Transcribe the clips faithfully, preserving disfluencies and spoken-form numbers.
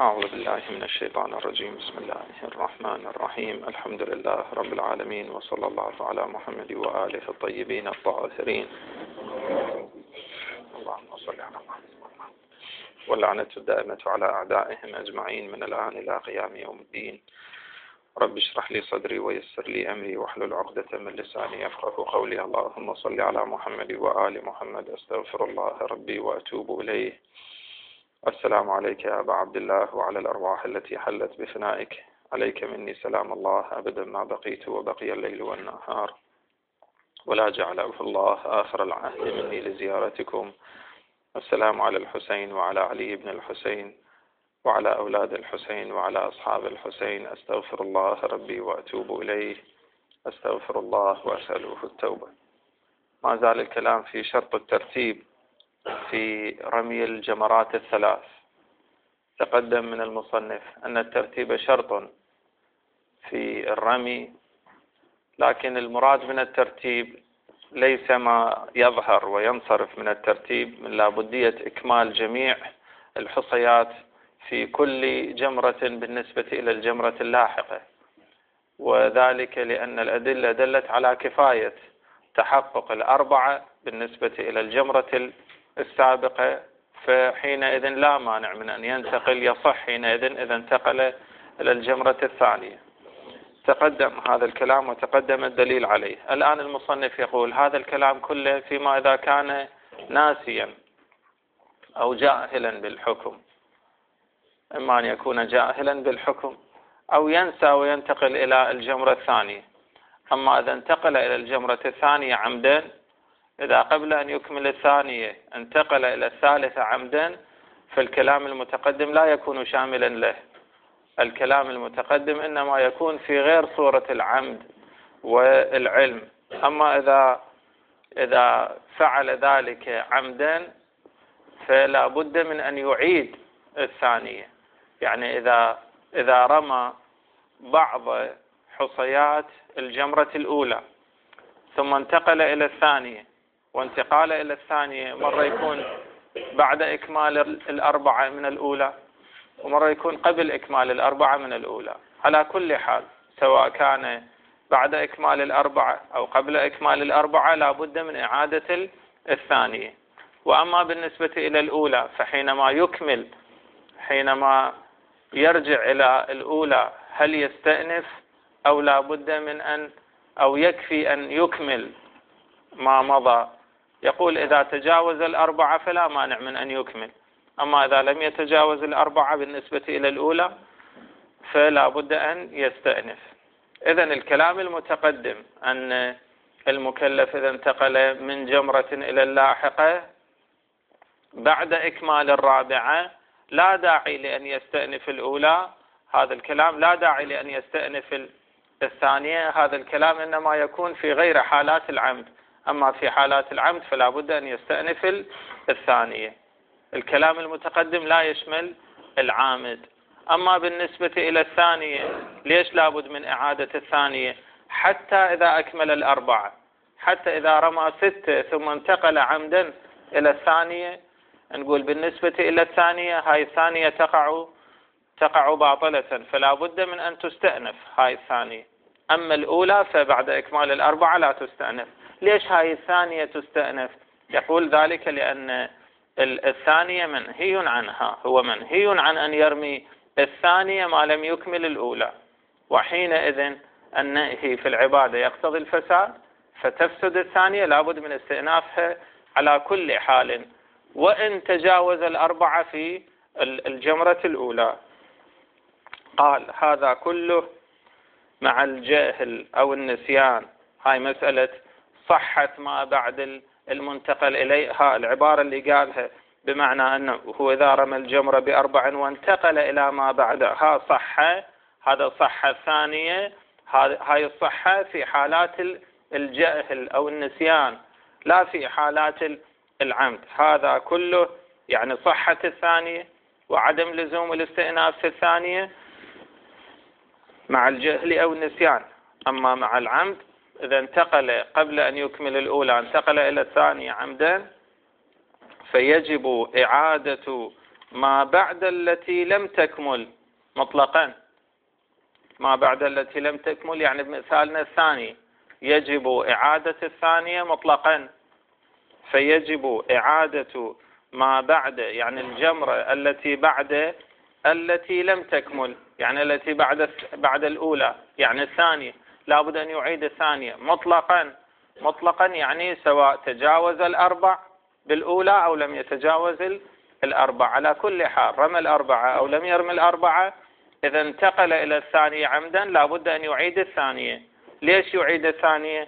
أعوذ بالله من الشيطان الرجيم. بسم الله الرحمن الرحيم. الحمد لله رب العالمين، وصلى الله على محمد وآله الطيبين الطاهرين. اللهم صل على محمد. واللعنة الدائمة على أعدائهم أجمعين من الآن إلى قيام يوم الدين. رب اشرح لي صدري ويسر لي أمري واحلل عقدة من لساني يفقهوا قولي. اللهم صل على محمد وآل محمد. أستغفر الله ربي وأتوب إليه. السلام عليك يا أبا عبد الله وعلى الأرواح التي حلت بفنائك. عليك مني سلام الله أبدا ما بقيت وبقي الليل والنهار، ولا جعله الله آخر العهد مني لزيارتكم. السلام على الحسين وعلى علي بن الحسين وعلى أولاد الحسين وعلى أصحاب الحسين. أستغفر الله ربي وأتوب إليه. أستغفر الله وأسأله التوبة. ما زال الكلام في شرط الترتيب في رمي الجمرات الثلاث. تقدم من المصنف أن الترتيب شرط في الرمي، لكن المراد من الترتيب ليس ما يظهر وينصرف من الترتيب من لابدية إكمال جميع الحصيات في كل جمرة بالنسبة إلى الجمرة اللاحقة، وذلك لأن الأدلة دلت على كفاية تحقق الأربعة بالنسبة إلى الجمرة السابقة، فحينئذ لا مانع من أن ينتقل، يصح حينئذ إذا انتقل إلى الجمرة الثانية. تقدم هذا الكلام وتقدم الدليل عليه. الآن المصنف يقول هذا الكلام كله فيما إذا كان ناسيا أو جاهلا بالحكم، إما أن يكون جاهلا بالحكم أو ينسى وينتقل إلى الجمرة الثانية. أما إذا انتقل إلى الجمرة الثانية عمدا، إذا قبل أن يكمل الثانية انتقل إلى الثالثة عمدا، فالكلام المتقدم لا يكون شاملا له. الكلام المتقدم إنما يكون في غير صورة العمد والعلم. أما إذا إذا فعل ذلك عمدا فلا بد من أن يعيد الثانية. يعني إذا إذا رمى بعض حصيات الجمرة الأولى ثم انتقل إلى الثانية، وانتقال إلى الثانية مرة يكون بعد إكمال الأربعة من الأولى، ومرة يكون قبل إكمال الأربعة من الأولى. على كل حال سواء كان بعد إكمال الأربعة أو قبل إكمال الأربعة لا بد من إعادة الثانية. وأما بالنسبة إلى الأولى فحينما يكمل، حينما يرجع إلى الأولى، هل يستأنف أو لا بد من أن أو يكفي أن يكمل ما مضى؟ يقول إذا تجاوز الأربعة فلا مانع من أن يكمل، أما إذا لم يتجاوز الأربعة بالنسبة إلى الأولى فلا بد أن يستأنف. إذن الكلام المتقدم أن المكلف إذا انتقل من جمرة إلى اللاحقة بعد إكمال الرابعة لا داعي لأن يستأنف الأولى. هذا الكلام لا داعي لأن يستأنف الثانية. هذا الكلام إنما يكون في غير حالات العمد، أما في حالات العمد فلا بد أن يستأنف الثانية. الكلام المتقدم لا يشمل العامد. أما بالنسبة إلى الثانية، ليش لا بد من إعادة الثانية؟ حتى إذا أكمل الأربعة، حتى إذا رمى ستة ثم انتقل عمدا إلى الثانية، نقول بالنسبة إلى الثانية هاي الثانية تقع تقع باطلة، فلا بد من أن تستأنف هاي الثانية. أما الأولى فبعد إكمال الأربعة لا تستأنف. ليش هاي الثانية تستأنف؟ يقول ذلك لأن الثانية منهي عنها، هو منهي عن أن يرمي الثانية ما لم يكمل الأولى، وحينئذ النهي في العبادة يقتضي الفساد، فتفسد الثانية لا بد من استئنافها على كل حال، وإن تجاوز الأربعة في الجمرة الأولى. قال هذا كله مع الجهل أو النسيان. هاي مسألة صحة ما بعد المنتقل إليها، العبارة اللي قالها بمعنى أنه هو إذا رمى الجمرة بأربع وانتقل إلى ما بعدها صحة، هذا صحة ثانية. هاي الصحة في حالات الجهل أو النسيان، لا في حالات العمد. هذا كله يعني صحة الثانية وعدم لزوم الاستئناف في الثانية مع الجهل أو النسيان. أما مع العمد إذا انتقل قبل أن يكمل الأولى انتقل إلى الثانية عمدا، فيجب إعادة ما بعد التي لم تكمل مطلقا. ما بعد التي لم تكمل يعني بمثالنا الثاني يجب إعادة الثانية مطلقا، فيجب إعادة ما بعد يعني الجمرة التي بعد التي لم تكمل، يعني التي بعد بعد الأولى يعني الثانية، لابد أن يعيد الثانية مطلقا. مطلقا يعني سواء تجاوز الأربع بالأولى أو لم يتجاوز الأربع، على كل حال رمى الأربعة أو لم يرمي الأربعة، إذا انتقل إلى الثانية عمدا لابد أن يعيد الثانية. ليش يعيد الثانية؟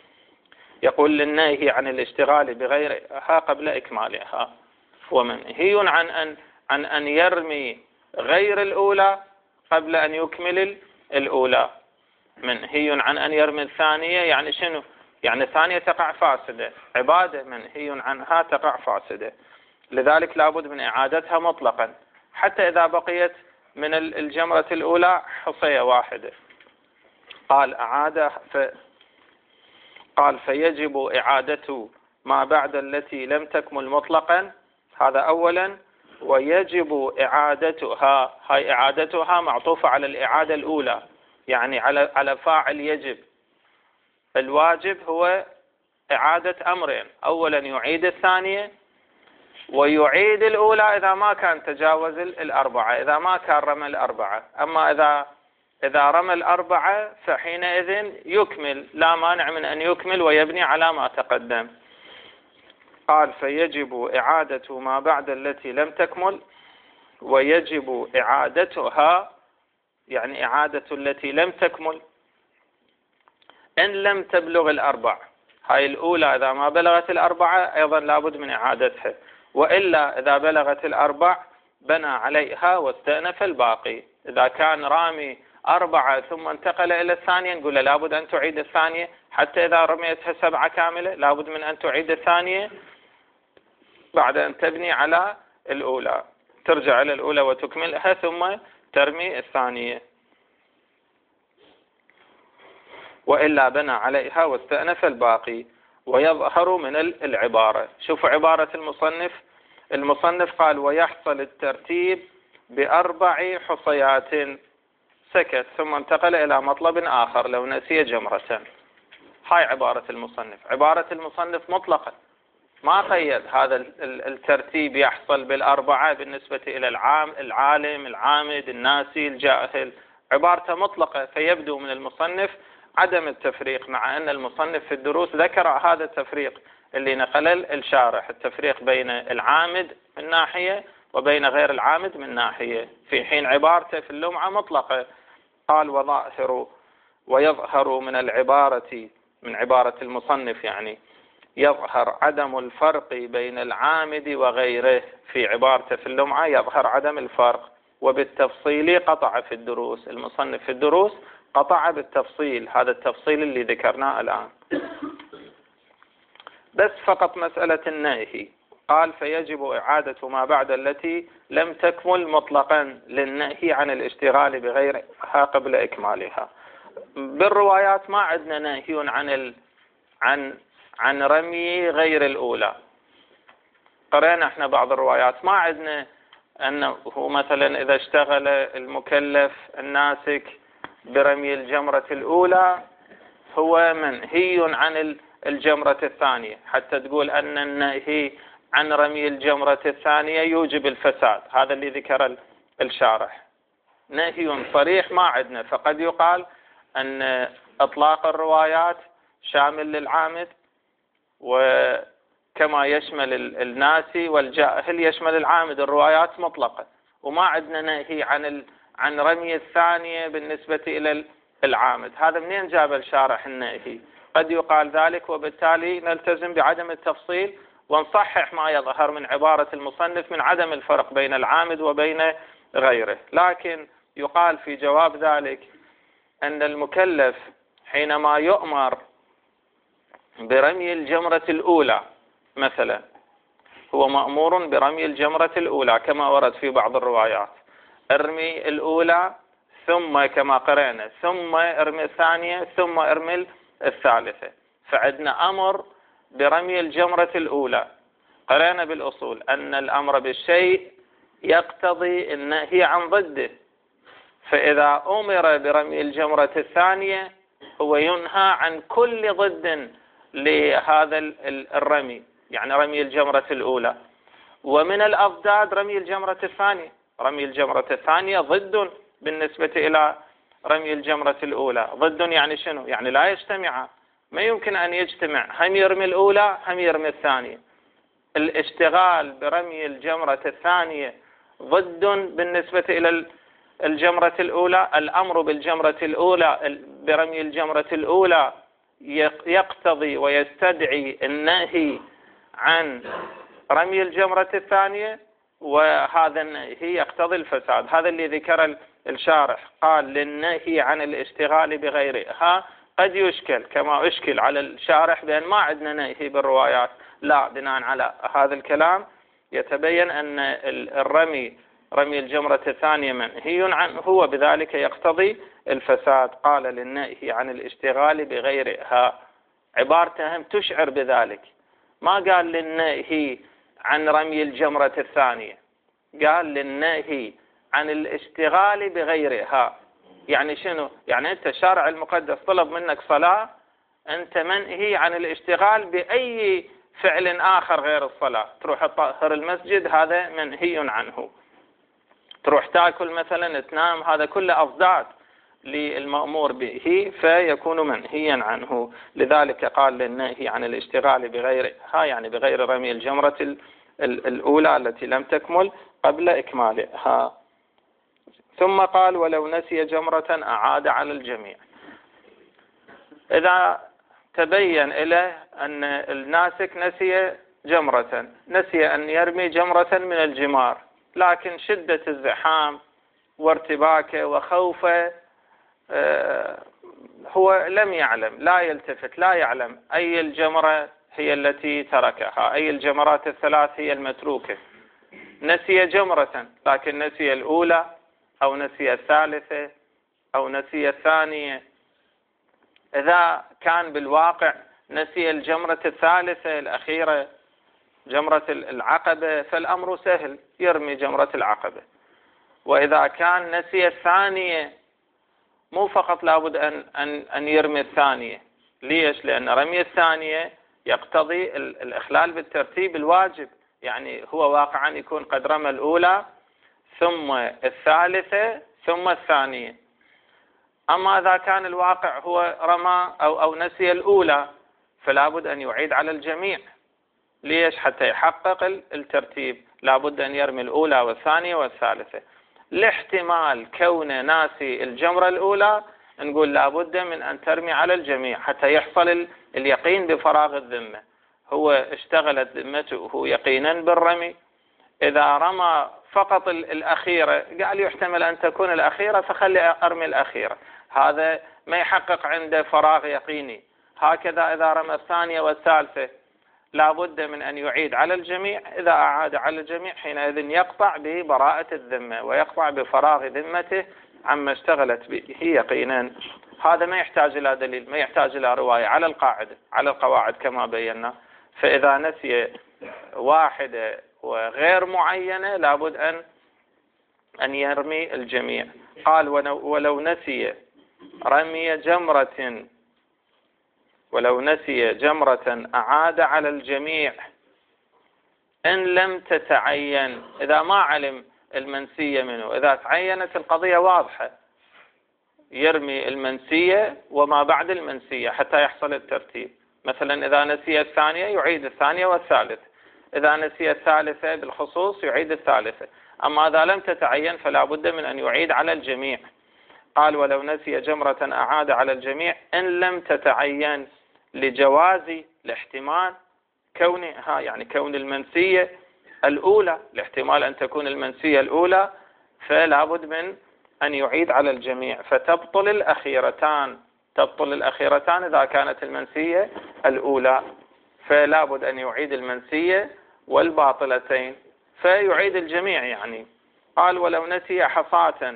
يقول للنهي عن الاشتغال بغيرها قبل إكمالها، ومنهي عن أن عن أن يرمي غير الأولى قبل أن يكمل الأولى. منهي عن أن يرمي الثانية يعني شنو؟ يعني الثانية تقع فاسدة، عبادة منهي عنها تقع فاسدة، لذلك لابد من إعادتها مطلقا حتى إذا بقيت من الجمرة الأولى حصية واحدة. قال أعاد ف قال فيجب إعادة ما بعد التي لم تكمل مطلقا، هذا أولا. ويجب إعادتها، هاي إعادتها معطوفة على الإعادة الأولى، يعني على على فاعل يجب. الواجب هو إعادة أمرين، أولا يعيد الثانية ويعيد الأولى إذا ما كان تجاوز الأربعة، إذا ما كان رمى الأربعة. أما إذا إذا رمى الأربعة فحينئذ يكمل، لا مانع من أن يكمل ويبني على ما تقدم. قال فيجب إعادة ما بعد التي لم تكمل، ويجب إعادتها يعني إعادة التي لم تكمل إن لم تبلغ الأربع. هاي الأولى إذا ما بلغت الأربعة أيضا لابد من إعادتها، وإلا إذا بلغت الأربع بنى عليها واستأنف الباقي. إذا كان رامي أربعة ثم انتقل إلى الثانية نقول له لابد أن تعيد الثانية، حتى إذا رميتها سبعة كاملة لابد من أن تعيد الثانية بعد أن تبني على الأولى، ترجع إلى الأولى وتكملها ثم ترمي الثانية، وإلا بنى عليها واستأنف الباقي. ويظهر من العبارة، شوفوا عبارة المصنف. المصنف قال ويحصل الترتيب بأربع حصيات، سكت ثم انتقل إلى مطلب آخر لو نسي جمرة. هاي عبارة المصنف. عبارة المصنف مطلقة، ما قيد هذا الترتيب يحصل بالأربعة بالنسبة إلى العام العالم العامد الناسي الجاهل، عبارته مطلقة. فيبدو من المصنف عدم التفريق، مع أن المصنف في الدروس ذكر هذا التفريق اللي نقل الشارح، التفريق بين العامد من ناحية وبين غير العامد من ناحية، في حين عبارته في اللمعة مطلقة. قال وظاهر ويظهر من العبارة، من عبارة المصنف يعني يظهر عدم الفرق بين العامد وغيره. في عبارته في اللمعة يظهر عدم الفرق، وبالتفصيل قطع في الدروس. المصنف في الدروس قطع بالتفصيل، هذا التفصيل اللي ذكرناه الآن. بس فقط مسألة النهي، قال فيجب إعادة ما بعد التي لم تكمل مطلقا للنهي عن الاشتغال بغيرها قبل إكمالها. بالروايات ما عندنا نهي عن ال... عن عن رمي غير الأولى. قرأنا احنا بعض الروايات ما عندنا أنه مثلا إذا اشتغل المكلف الناسك برمي الجمرة الأولى هو منهي عن الجمرة الثانية، حتى تقول أن النهي عن رمي الجمرة الثانية يوجب الفساد. هذا اللي ذكر الشارح، نهي صريح ما عندنا. فقد يقال أن إطلاق الروايات شامل للعامد، وكما يشمل الناسي والجاهل يشمل العامد. الروايات مطلقة، وما عندنا نهي عن عن رمي الثانية بالنسبة إلى العامد. هذا منين جاب الشارح النهي؟ قد يقال ذلك، وبالتالي نلتزم بعدم التفصيل ونصحح ما يظهر من عبارة المصنف من عدم الفرق بين العامد وبين غيره. لكن يقال في جواب ذلك أن المكلف حينما يؤمر برمي الجمرة الأولى مثلا، هو مأمور برمي الجمرة الأولى كما ورد في بعض الروايات، ارمي الأولى ثم كما قرأنا ثم ارمي الثانية ثم ارمي الثالثة. فعندنا أمر برمي الجمرة الأولى. قرأنا بالأصول أن الأمر بالشيء يقتضي النهي عن ضده، فإذا أمر برمي الجمرة الثانية هو ينهى عن كل ضد لهذا الرمي، يعني رمي الجمرة الأولى. ومن الأضداد رمي الجمرة الثانية، رمي الجمرة الثانية ضد بالنسبة إلى رمي الجمرة الأولى. ضد يعني شنو؟ يعني لا يجتمع، ما يمكن أن يجتمع، هم يرمي الأولى هم يرمي الثانية. الاشتغال برمي الجمرة الثانية ضد بالنسبة إلى الجمرة الأولى. الأمر بالجمرة الأولى برمي الجمرة الأولى يقتضي ويستدعي النهي عن رمي الجمرة الثانية، وهذا النهي يقتضي الفساد. هذا اللي ذكر الشارح، قال للنهي عن الاشتغال بغيرها. قد يشكل كما أشكل على الشارح بأن ما عندنا نهي بالروايات، لا، بناء على هذا الكلام يتبين أن الرمي رمي الجمرة الثانية منهي عنه وبذلك يقتضي الفساد. قال للنهي عن الاشتغال بغيرها، عبارتهم تشعر بذلك. ما قال للنهي عن رمي الجمرة الثانية، قال للنهي عن الاشتغال بغيرها. يعني شنو؟ يعني أنت الشارع المقدس طلب منك صلاة، أنت منهي عن الاشتغال بأي فعل آخر غير الصلاة. تروح تطهر المسجد، هذا منهي عنه. تروح تاكل مثلا، تنام، هذا كله أضداد للمأمور به فيكون منهيا عنه. لذلك قال للنهي عن الاشتغال بغيرها، يعني بغير رمي الجمرة الأولى التي لم تكمل قبل إكمالها. ثم قال ولو نسي جمرة أعاد على الجميع. إذا تبين له أن الناسك نسي جمرة، نسي أن يرمي جمرة من الجمار، لكن شدة الزحام وارتباكه وخوفه هو لم يعلم، لا يلتفت، لا يعلم أي الجمرة هي التي تركها، أي الجمرات الثلاث هي المتروكة. نسي جمرة لكن نسي الأولى أو نسي الثالثة أو نسي الثانية. إذا كان بالواقع نسي الجمرة الثالثة الأخيرة، جمرة العقبة، فالأمر سهل، يرمي جمرة العقبة. وإذا كان نسي الثانية، مو فقط لابد أن, أن, أن يرمي الثانية. ليش؟ لأن رمي الثانية يقتضي الإخلال بالترتيب الواجب، يعني هو واقعا يكون قد رمى الأولى ثم الثالثة ثم الثانية. أما إذا كان الواقع هو رمى أو, أو نسي الأولى، فلابد أن يعيد على الجميع. ليش؟ حتى يحقق الترتيب لابد أن يرمي الأولى والثانية والثالثة. لاحتمال كون ناسي الجمرة الأولى نقول لابد من أن ترمي على الجميع حتى يحصل اليقين بفراغ الذمة، هو اشتغلت ذمته يقينا بالرمي. إذا رمى فقط الأخيرة قال يحتمل أن تكون الأخيرة فخلي أرمي الأخيرة، هذا ما يحقق عنده فراغ يقيني. هكذا إذا رمى الثانية والثالثة لابد من أن يعيد على الجميع. إذا أعاد على الجميع حينئذ يقطع ببراءة الذمة ويقطع بفراغ ذمته عما اشتغلت به يقينا. هذا ما يحتاج إلى دليل، ما يحتاج إلى رواية، على القاعدة على القواعد كما بينا. فإذا نسي واحدة وغير معينة لابد أن أن يرمي الجميع. قال ولو نسي رمي جمرة ولو نسي جمرة أعاد على الجميع إن لم تتعين. إذا ما علم المنسية منه، إذا تعينت القضية واضحة يرمي المنسية وما بعد المنسية حتى يحصل الترتيب. مثلا إذا نسي الثانية يعيد الثانية والثالثة، إذا نسي الثالثة بالخصوص يعيد الثالثة. أما إذا لم تتعين فلا بد من أن يعيد على الجميع. قال ولو نسي جمرة أعاد على الجميع إن لم تتعين، لجواز الاحتمال كونها، يعني كون المنسية الأولى، الاحتمال أن تكون المنسية الأولى، فلا بد من أن يعيد على الجميع. فتبطل الأخيرتان، تبطل الأخيرتان إذا كانت المنسية الأولى، فلا بد أن يعيد المنسية والباطلتين فيعيد الجميع. يعني قال ولو نسي حصاة،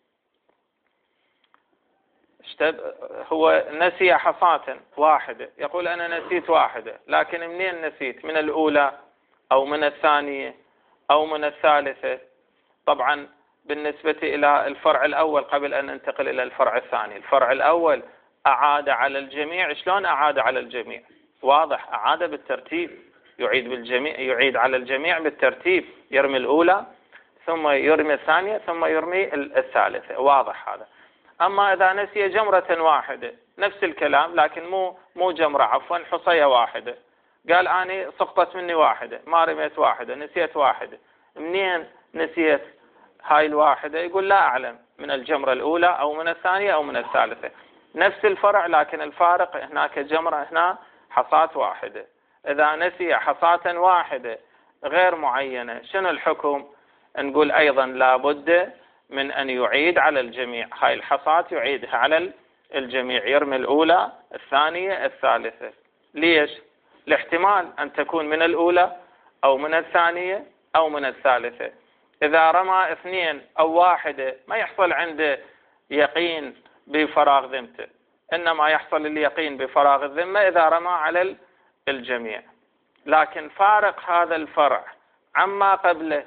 هو نسي حصاة واحدة، يقول أنا نسيت واحدة، لكن منين نسيت؟ من الأولى أو من الثانية أو من الثالثة، طبعا بالنسبة إلى الفرع الأول قبل أن ننتقل إلى الفرع الثاني، الفرع الأول أعاد على الجميع. شلون أعاد على الجميع؟ واضح، أعاد بالترتيب، يعيد بالجميع، يعيد على الجميع بالترتيب، يرمي الأولى ثم يرمي الثانية ثم يرمي الثالثة، واضح هذا. أما إذا نسي جمرة واحدة نفس الكلام، لكن مو مو جمرة، عفوا حصية واحدة، قال أنا سقطت مني واحدة، ما رميت واحدة، نسيت واحدة. منين نسيت هاي الواحدة؟ يقول لا أعلم، من الجمرة الأولى أو من الثانية أو من الثالثة. نفس الفرع لكن الفارق هناك جمرة، هنا حصاة واحدة. إذا نسي حصاة واحدة غير معينة شنو الحكم؟ نقول أيضا لابد من أن يعيد على الجميع، هاي الحصاة يعيدها على الجميع، يرمي الأولى الثانية الثالثة. ليش؟ الاحتمال أن تكون من الأولى أو من الثانية أو من الثالثة. إذا رمى اثنين أو واحدة ما يحصل عنده يقين بفراغ ذمته، إنما يحصل اليقين بفراغ الذمة إذا رمى على الجميع. لكن فارق هذا الفرع عما قبله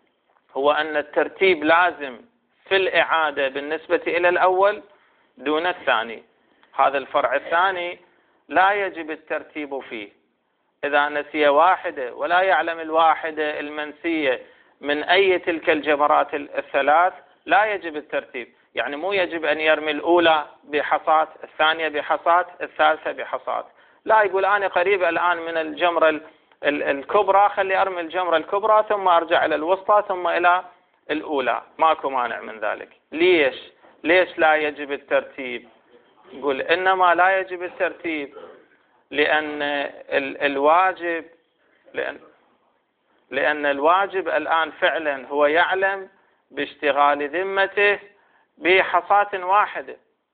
هو أن الترتيب لازم في الإعادة بالنسبة إلى الأول دون الثاني. هذا الفرع الثاني لا يجب الترتيب فيه. إذا نسي واحدة ولا يعلم الواحدة المنسية من أي تلك الجمرات الثلاث لا يجب الترتيب. يعني مو يجب أن يرمي الأولى بحصاة، الثانية بحصاة، الثالثة بحصاة. لا، يقول أنا قريب الآن من الجمرة الكبرى، خلي أرمي الجمرة الكبرى ثم أرجع إلى الوسطى ثم إلى الأولى، ماكو مانع من ذلك. ليش؟ ليش لا يجب الترتيب؟ يقول إنما لا يجب الترتيب لأن الواجب لأن لأن الواجب الآن فعلا هو يعلم باشتغال ذمته بحصاة واحدة.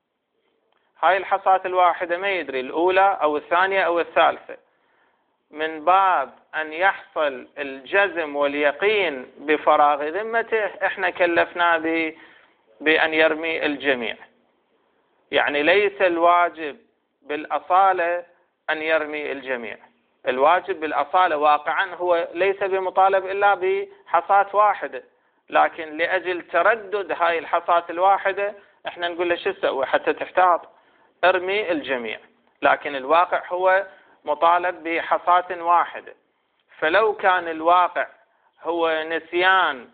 هاي الحصاة الواحدة ما يدري الأولى أو الثانية أو الثالثة. من باب أن يحصل الجزم واليقين بفراغ ذمته احنا كلفنا بأن يرمي الجميع. يعني ليس الواجب بالأصالة أن يرمي الجميع، الواجب بالأصالة واقعا هو ليس بمطالب إلا بحصاة واحدة، لكن لأجل تردد هاي الحصاة الواحدة احنا نقول له شو تسوي حتى تحتاط؟ ارمي الجميع. لكن الواقع هو مطالب بحصاة واحدة. فلو كان الواقع هو نسيان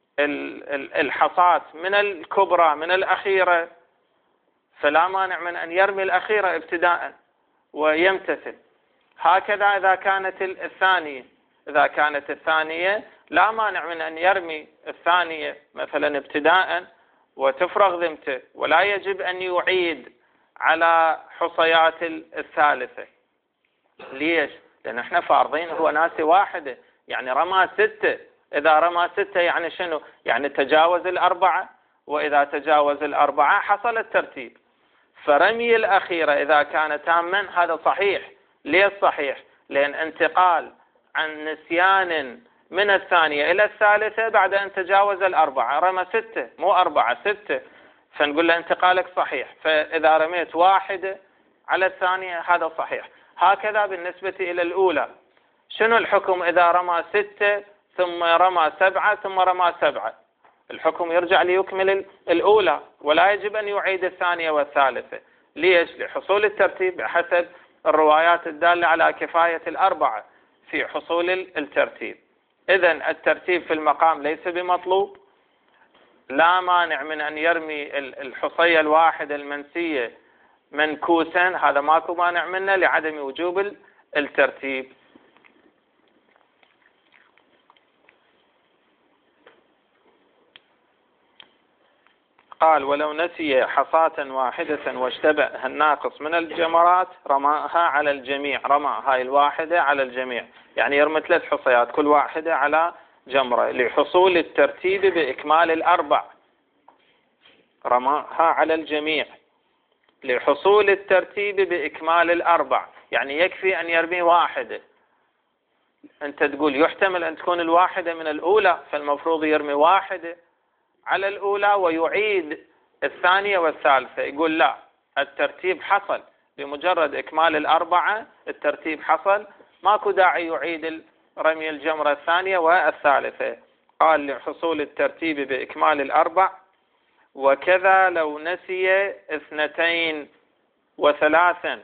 الحصاة من الكبرى من الأخيرة فلا مانع من أن يرمي الأخيرة ابتداء ويمتثل. هكذا إذا كانت الثانية إذا كانت الثانية لا مانع من أن يرمي الثانية مثلا ابتداء وتفرغ ذمته، ولا يجب أن يعيد على حصيات الثالثة. ليش؟ لأن احنا فارضين هو ناسي واحدة، يعني رمى ستة. إذا رمى ستة يعني شنو؟ يعني تجاوز الأربعة، وإذا تجاوز الأربعة حصل الترتيب. فرمي الأخيرة إذا كان تاما هذا صحيح. ليش صحيح؟ لأن انتقال عن نسيان من الثانية إلى الثالثة بعد أن تجاوز الأربعة، رمى ستة مو أربعة ستة، فنقول له انتقالك صحيح. فإذا رميت واحدة على الثانية هذا صحيح. هكذا بالنسبة إلى الأولى. شنو الحكم إذا رمى ستة ثم رمى سبعة ثم رمى سبعة؟ الحكم يرجع ليكمل الأولى ولا يجب أن يعيد الثانية والثالثة. ليش؟ لحصول الترتيب بحسب الروايات الدالة على كفاية الأربعة في حصول الترتيب. إذن الترتيب في المقام ليس بمطلوب. لا مانع من أن يرمي الحصية الواحدة المنسية منكوسا، هذا ماكو مانع منه لعدم وجوب الترتيب. قال ولو نسي حصاة واحدة واشتبه الناقص من الجمرات رماها على الجميع. رمى هاي الواحدة على الجميع، يعني يرمي ثلاث حصيات كل واحدة على جمرة لحصول الترتيب بإكمال الأربع. رماها على الجميع لحصول الترتيب بإكمال الأربع، يعني يكفي أن يرمي واحدة. أنت تقول يحتمل أن تكون الواحدة من الأولى، فالمفروض يرمي واحدة على الأولى ويعيد الثانية والثالثة. يقول لا، الترتيب حصل بمجرد إكمال الأربعة، الترتيب حصل، ماكو داعي يعيد رمي الجمرة الثانية والثالثة. قال لحصول الترتيب بإكمال الأربع، وكذا لو نسي اثنتين وثلاثا،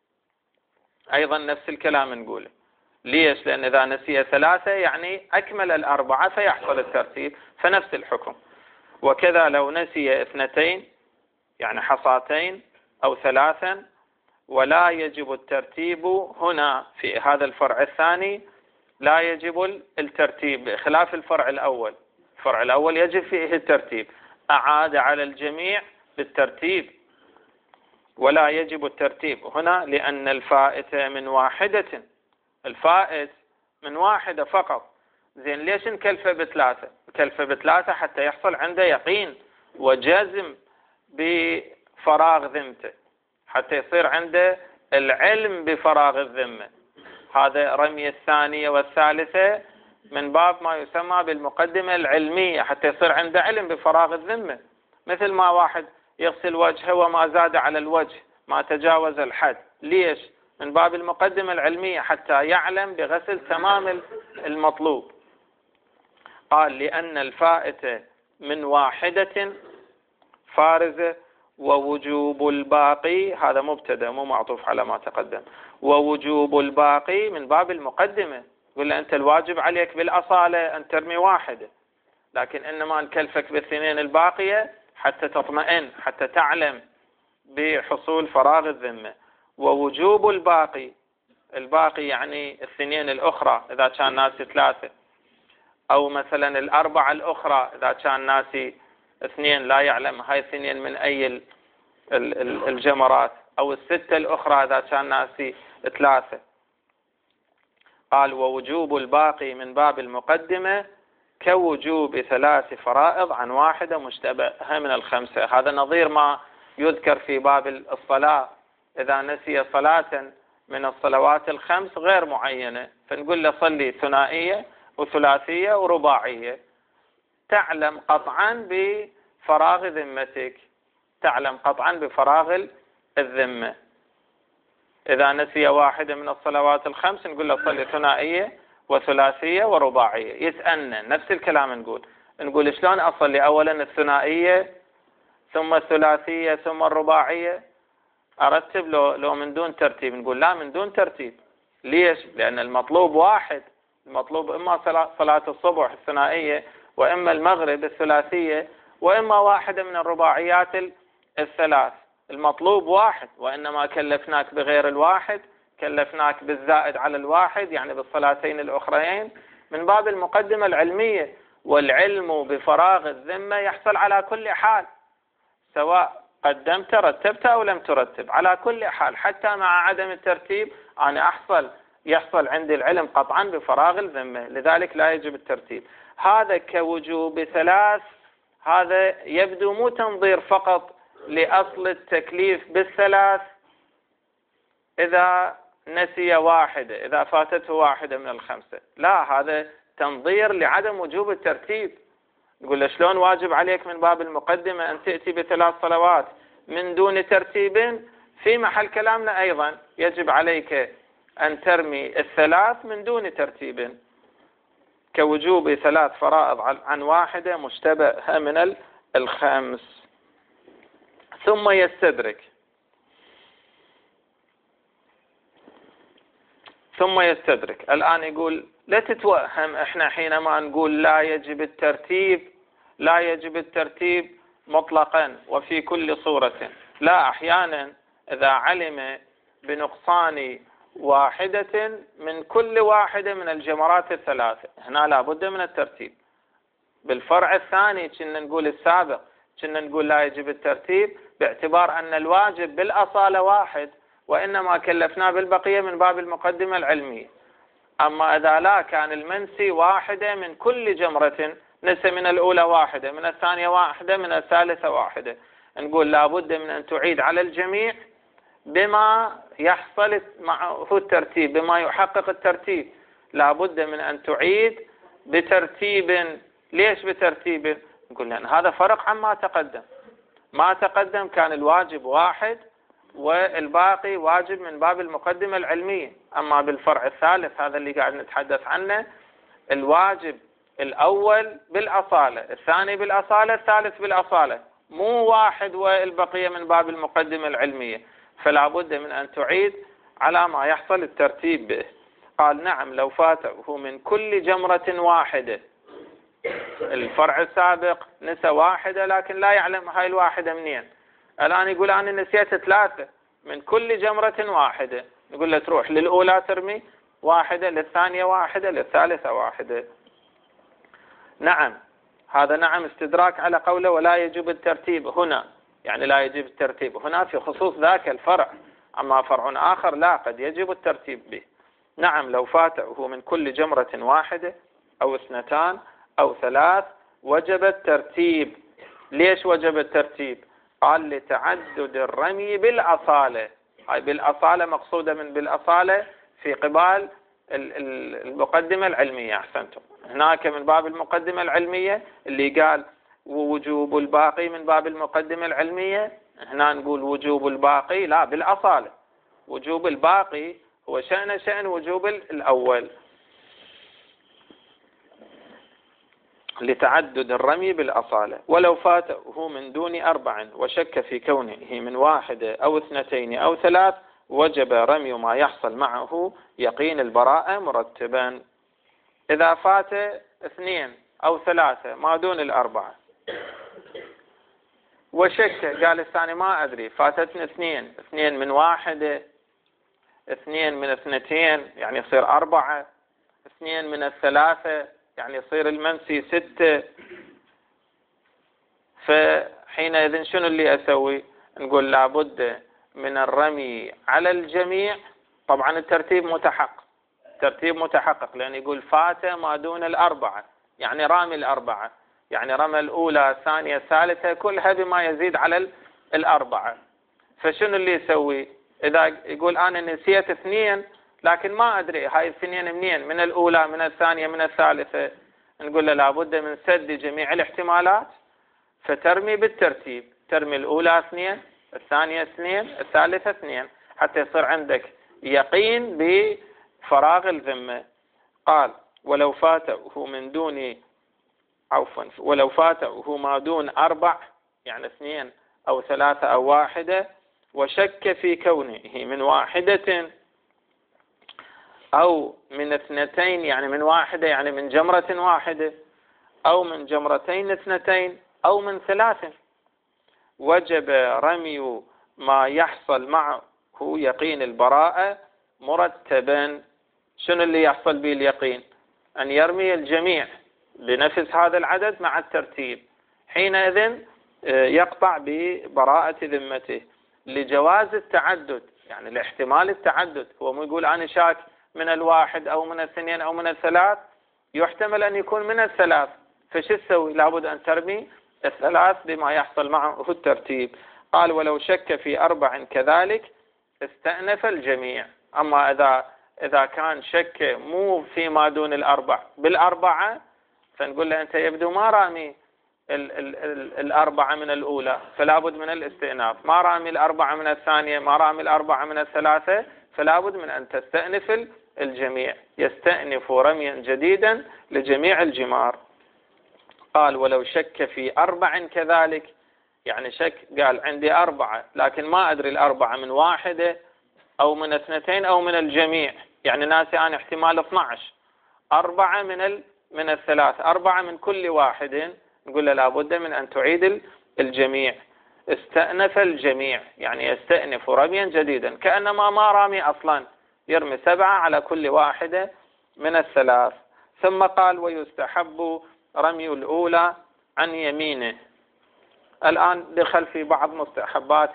أيضا نفس الكلام نقوله. ليش؟ لأن إذا نسي ثلاثة يعني أكمل الأربعة فيحصل الترتيب، فنفس الحكم. وكذا لو نسي اثنتين يعني حصاتين أو ثلاثا، ولا يجب الترتيب هنا في هذا الفرع الثاني، لا يجب الترتيب بخلاف الفرع الأول. الفرع الأول يجب فيه الترتيب، أعاد على الجميع بالترتيب، ولا يجب الترتيب هنا لأن الفائت من واحدة، الفائت من واحدة فقط. زين ليش نكلفه بثلاثة؟ نكلفه بثلاثة حتى يحصل عنده يقين وجزم بفراغ ذمته، حتى يصير عنده العلم بفراغ الذمة. هذا رمي الثانية والثالثة من باب ما يسمى بالمقدمة العلمية، حتى يصير عنده علم بفراغ الذمة. مثل ما واحد يغسل وجهه وما زاد على الوجه، ما تجاوز الحد. ليش؟ من باب المقدمة العلمية، حتى يعلم بغسل تمام المطلوب. قال لأن الفائتة من واحدة فارزة، ووجوب الباقي، هذا مبتدأ مو معطوف على ما تقدم، ووجوب الباقي من باب المقدمة. يقول له أنت الواجب عليك بالأصالة أن ترمي واحدة، لكن إنما نكلفك بالاثنين الباقية حتى تطمئن، حتى تعلم بحصول فراغ الذمة. ووجوب الباقي، الباقي يعني الاثنين الأخرى إذا كان ناسي ثلاثة، أو مثلا الأربعة الأخرى إذا كان ناسي اثنين لا يعلم هاي اثنين من أي الجمرات، أو الستة الأخرى إذا كان ناسي ثلاثة. قال ووجوب الباقي من باب المقدمة كوجوب ثلاث فرائض عن واحدة مشتبهة من الخمسة. هذا نظير ما يذكر في باب الصلاة، إذا نسي صلاة من الصلوات الخمس غير معينة فنقول له صلي ثنائية وثلاثية ورباعية، تعلم قطعا بفراغ ذمتك، تعلم قطعا بفراغ الذمة. إذا نسي واحدة من الصلوات الخمس نقول له صلي ثنائية وثلاثية ورباعية، يتأنى. نفس الكلام نقول نقول شلون أصلي أولا الثنائية ثم الثلاثية ثم الرباعية؟ أرتب لو, لو من دون ترتيب؟ نقول لا، من دون ترتيب. ليش؟ لأن المطلوب واحد، المطلوب إما صلاة الصبح الثنائية، وإما المغرب الثلاثية، وإما واحدة من الرباعيات الثلاث. المطلوب واحد، وإنما كلفناك بغير الواحد، كلفناك بالزائد على الواحد يعني بالصلاتين الأخرين من باب المقدمة العلمية. والعلم بفراغ الذمة يحصل على كل حال، سواء قدمت رتبت أو لم ترتب، على كل حال حتى مع عدم الترتيب أنا أحصل يحصل عندي العلم قطعا بفراغ الذمة، لذلك لا يجب الترتيب. هذا كوجوب ثلاث، هذا يبدو مو تنظير فقط لأصل التكليف بالثلاث إذا نسي واحدة، إذا فاتته واحدة من الخمسة، لا، هذا تنظير لعدم وجوب الترتيب. يقول له شلون واجب عليك من باب المقدمة أن تأتي بثلاث صلوات من دون ترتيب؟ في محل كلامنا أيضا يجب عليك أن ترمي الثلاث من دون ترتيب، كوجوب ثلاث فرائض عن واحدة مشتبهة من الخمس. ثم يستدرك، ثم يستدرك. الآن يقول لا تتوهم احنا حينما نقول لا يجب الترتيب، لا يجب الترتيب مطلقا وفي كل صورة، لا، أحيانا إذا علم بنقصان واحدة من كل واحدة من الجمرات الثلاثة هنا لا بد من الترتيب. بالفرع الثاني كنا نقول السابق كنا نقول لا يجب الترتيب باعتبار أن الواجب بالأصالة واحد، وإنما كلفنا بالبقية من باب المقدمة العلمية. أما إذا لا كان المنسي واحدة من كل جمرة، نسى من الأولى واحدة، من الثانية واحدة، من الثالثة واحدة، نقول لا بد من أن تعيد على الجميع بما يحصل معه الترتيب، بما يحقق الترتيب. لا بد من أن تعيد بترتيب. ليش بترتيب؟ نقول لأن هذا فرق عما تقدم. ما تقدم كان الواجب واحد والباقي واجب من باب المقدمة العلمية. أما بالفرع الثالث هذا اللي قاعد نتحدث عنه، الواجب الأول بالأصالة، الثاني بالأصالة، الثالث بالأصالة، مو واحد والبقية من باب المقدمة العلمية. فلا بد من أن تعيد على ما يحصل الترتيب به. قال نعم لو فاته من كل جمرة واحدة. الفرع السابق نسى واحدة لكن لا يعلم هاي الواحدة منين. الآن يقول أنا نسيت ثلاثة، من كل جمرة واحدة. نقول له تروح للأولى ترمي واحدة، للثانية واحدة، للثالثة واحدة. نعم، هذا نعم استدراك على قوله ولا يجب الترتيب هنا، يعني لا يجب الترتيب هنا في خصوص ذاك الفرع، أما فرع آخر لا، قد يجب الترتيب به. نعم لو فاته من كل جمرة واحدة أو اثنتان أو ثلاث وجب الترتيب. ليش وجب الترتيب؟ قال لتعدد الرمي بالأصالة. هاي بالأصالة مقصودة من بالأصالة في قبال المقدمة العلمية. أحسنتم، هناك من باب المقدمة العلمية اللي قال ووجوب الباقي من باب المقدمة العلمية، هنا نقول وجوب الباقي لا بالأصالة. وجوب الباقي هو شأن شأن وجوب الأول. لتعدد الرمي بالأصالة. ولو فاته من دون أربع وشك في كونه من واحدة أو اثنتين أو ثلاث وجب رمي ما يحصل معه يقين البراءة مرتبا. إذا فات اثنين أو ثلاثة ما دون الأربعة وشك، قال الثاني ما أدري، فاتتني اثنين، اثنين من واحدة، اثنين من اثنتين يعني يصير أربعة، اثنين من الثلاثة يعني يصير المنسي ستة. فحينئذ شنو اللي أسوي؟ نقول لابد من الرمي على الجميع. طبعا الترتيب متحقق، ترتيب متحقق لأن يقول فات ما دون الأربعة، يعني رامي الأربعة، يعني رمى الأولى الثانية الثالثة كلها بما يزيد على الأربعة. فشنو اللي يسوي؟ إذا يقول أنا نسيت اثنين لكن ما أدري هاي الاثنين منين، من الأولى من الثانية من الثالثة، نقول له لابد من سد جميع الاحتمالات فترمي بالترتيب. ترمي الأولى اثنين، الثانية اثنين، الثالثة اثنين، حتى يصير عندك يقين بفراغ الذمة. قال ولو فاته من دون عفوا ولو فاته ما دون أربع يعني اثنين أو ثلاثة أو واحدة وشك في كونه من واحدة أو من اثنتين يعني من واحدة يعني من جمرة واحدة أو من جمرتين اثنتين أو من ثلاثة وجب رمي ما يحصل معه يقين البراءة مرتبا. شنو اللي يحصل به اليقين؟ أن يرمي الجميع بنفس هذا العدد مع الترتيب، حينئذ يقطع ببراءة ذمته. لجواز التعدد يعني لاحتمال التعدد، هو مو يقول أنا شاك من الواحد أو من الاثنين أو من الثلاث، يحتمل أن يكون من الثلاث، فش تسوي؟ لابد أن ترمي الثلاث بما يحصل معه الترتيب. قال ولو شك في أربع كذلك استأنف الجميع. أما إذا إذا كان شك مو فيما دون الأربع بالأربعة، فنقول له أنت يبدو ما رامي ال ال ال الأربعة من الأولى، فلا بد من الاستئناف. ما رامي الأربعة من الثانية، ما رامي الأربعة من الثلاثة، فلا بد من أن تستأنف الجميع. يستأنف رميا جديدا لجميع الجمار. قال ولو شك في أربع كذلك، يعني شك قال عندي أربعة لكن ما أدري الأربعة من واحدة أو من اثنتين أو من الجميع، يعني ناسي أنا احتمال اثنعش، أربعة من ال من الثلاث، أربعة من كل واحد، نقول له لابد من أن تعيد الجميع. استأنف الجميع يعني يستأنف رميا جديدا كأنما ما رامي أصلا، يرمي سبعة على كل واحدة من الثلاث. ثم قال ويستحب رمي الأولى عن يمينه. الآن دخل في بعض مستحبات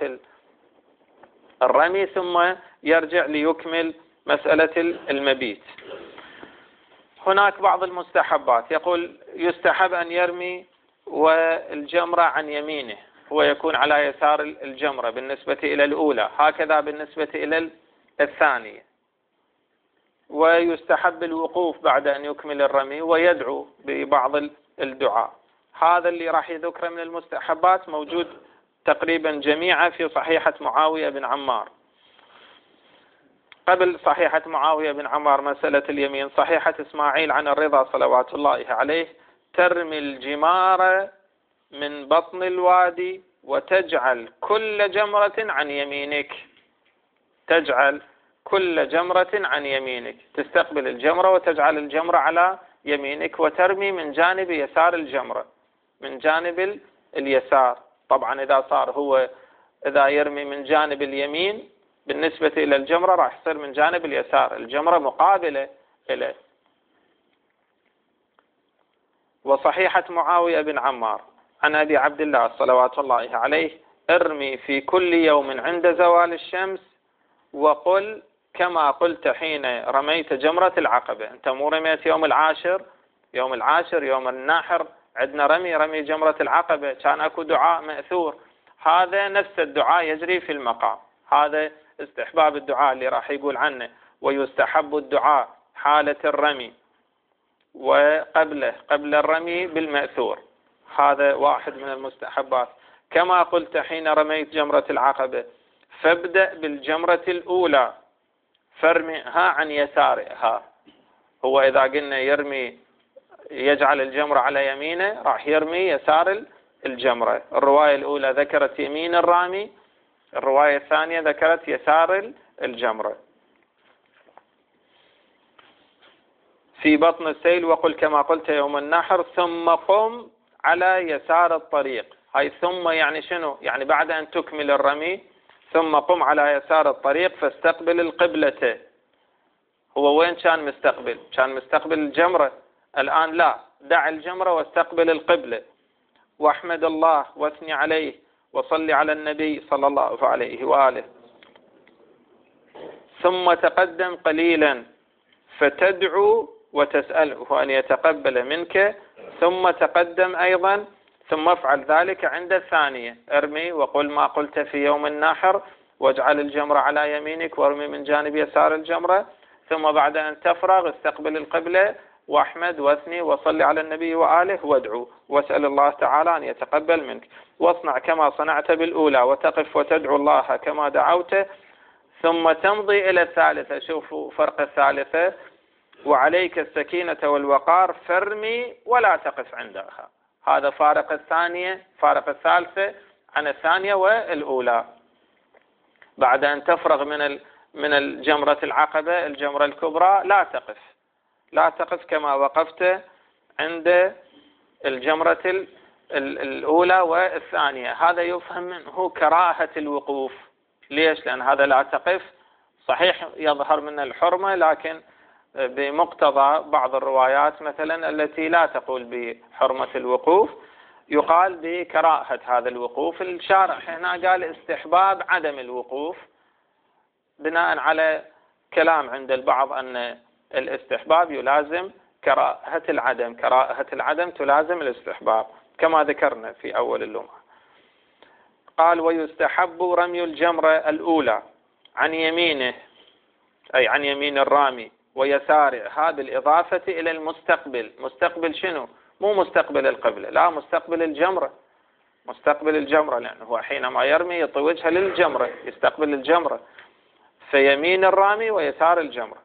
الرمي ثم يرجع ليكمل مسألة المبيت. هناك بعض المستحبات، يقول يستحب أن يرمي والجمرة عن يمينه، هو يكون على يسار الجمرة بالنسبة إلى الأولى، هكذا بالنسبة إلى الثانية. ويستحب الوقوف بعد أن يكمل الرمي ويدعو ببعض الدعاء. هذا اللي راح يذكر من المستحبات موجود تقريبا جميعا في صحيحة معاوية بن عمار. قبل صحيحة معاوية بن عمار مسألة اليمين، صحيحة إسماعيل عن الرضا صلوات الله عليه: ترمي الجمار من بطن الوادي وتجعل كل جمرة عن يمينك، تجعل كل جمرة عن يمينك، تستقبل الجمرة وتجعل الجمرة على يمينك وترمي من جانب يسار الجمرة، من جانب اليسار. طبعا إذا صار هو إذا يرمي من جانب اليمين بالنسبة إلى الجمرة راح يصير من جانب اليسار، الجمرة مقابلة إليه. وصحيحة معاوية بن عمار عن أبي عبد الله صلوات الله عليه: ارمي في كل يوم عند زوال الشمس وقل كما قلت حين رميت جمرة العقبة. أنت مو رميت يوم العاشر، يوم العاشر يوم النحر عندنا رمي رمي جمرة العقبة، كان أكو دعاء مأثور، هذا نفس الدعاء يجري في المقام، هذا استحباب الدعاء اللي راح يقول عنه: ويستحب الدعاء حالة الرمي وقبله قبل الرمي بالمأثور، هذا واحد من المستحبات. كما قلت حين رميت جمرة العقبة: فابدأ بالجمرة الأولى فارمها عن يسارها. هو إذا قلنا يرمي يجعل الجمرة على يمينه راح يرمي يسار الجمرة. الرواية الأولى ذكرت يمين الرامي، الرواية الثانية ذكرت يسار الجمرة. في بطن السيل وقل كما قلت يوم النحر ثم قم على يسار الطريق. هاي ثم يعني شنو؟ يعني بعد أن تكمل الرمي ثم قم على يسار الطريق فاستقبل القبلة. هو وين كان مستقبل؟ كان مستقبل الجمرة، الآن لا، دع الجمرة واستقبل القبلة، واحمد الله واثني عليه وصل على النبي صلى الله عليه وآله، ثم تقدم قليلا فتدعو وتسأله أن يتقبل منك، ثم تقدم أيضا، ثم افعل ذلك عند الثانية، ارمي وقل ما قلت في يوم النحر واجعل الجمرة على يمينك وارمي من جانب يسار الجمرة، ثم بعد أن تفرغ استقبل القبلة واحمد واثني وصل على النبي وآله وادعو واسأل الله تعالى أن يتقبل منك، واصنع كما صنعت بالأولى وتقف وتدعو الله كما دعوت، ثم تمضي إلى الثالثة. شوفوا فرق الثالثة: وعليك السكينة والوقار فارمي ولا تقف عندها. هذا فارق الثانية، فارق الثالثة عن الثانية والأولى. بعد أن تفرغ من من الجمرة العقبة الجمرة الكبرى لا تقف، لا تقف كما وقفت عند الجمرة الأولى والثانية. هذا يفهم منه كراهة الوقوف. ليش؟ لأن هذا لا تقف صحيح يظهر من الحرمة، لكن بمقتضى بعض الروايات مثلا التي لا تقول بحرمة الوقوف يقال بكراهة هذا الوقوف. الشارع هنا قال استحباب عدم الوقوف بناء على كلام عند البعض أن الاستحباب يلازم كراهة العدم، كراهة العدم تلازم الاستحباب كما ذكرنا في أول اللمعة. قال: ويستحب رمي الجمرة الأولى عن يمينه، أي عن يمين الرامي، ويسارها بالإضافة إلى المستقبل. مستقبل شنو؟ مو مستقبل القبلة، لا، مستقبل الجمرة، مستقبل الجمرة، لأنه هو حينما يرمي يطي وجهه للجمرة، يستقبل الجمرة، فيمين الرامي ويسار الجمرة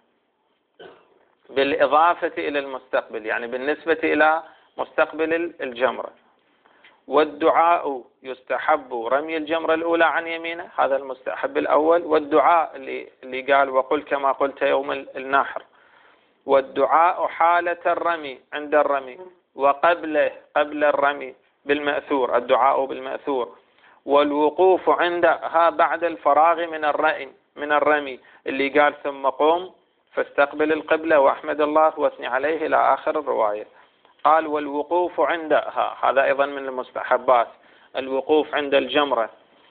بالإضافة إلى المستقبل، يعني بالنسبة إلى مستقبل الجمرة. والدعاء يستحب رمي الجمرة الأولى عن يمينه، هذا المستحب الأول. والدعاء اللي, اللي قال وقل كما قلت يوم النحر. والدعاء حالة الرمي عند الرمي وقبله قبل الرمي بالمأثور، الدعاء بالمأثور. والوقوف عندها بعد الفراغ من الرمي من الرمي اللي قال ثم قم فاستقبل القبلة واحمد الله واثني عليه إلى آخر الرواية. قال: والوقوف عندها، هذا أيضا من المستحبات، الوقوف عند الجمرة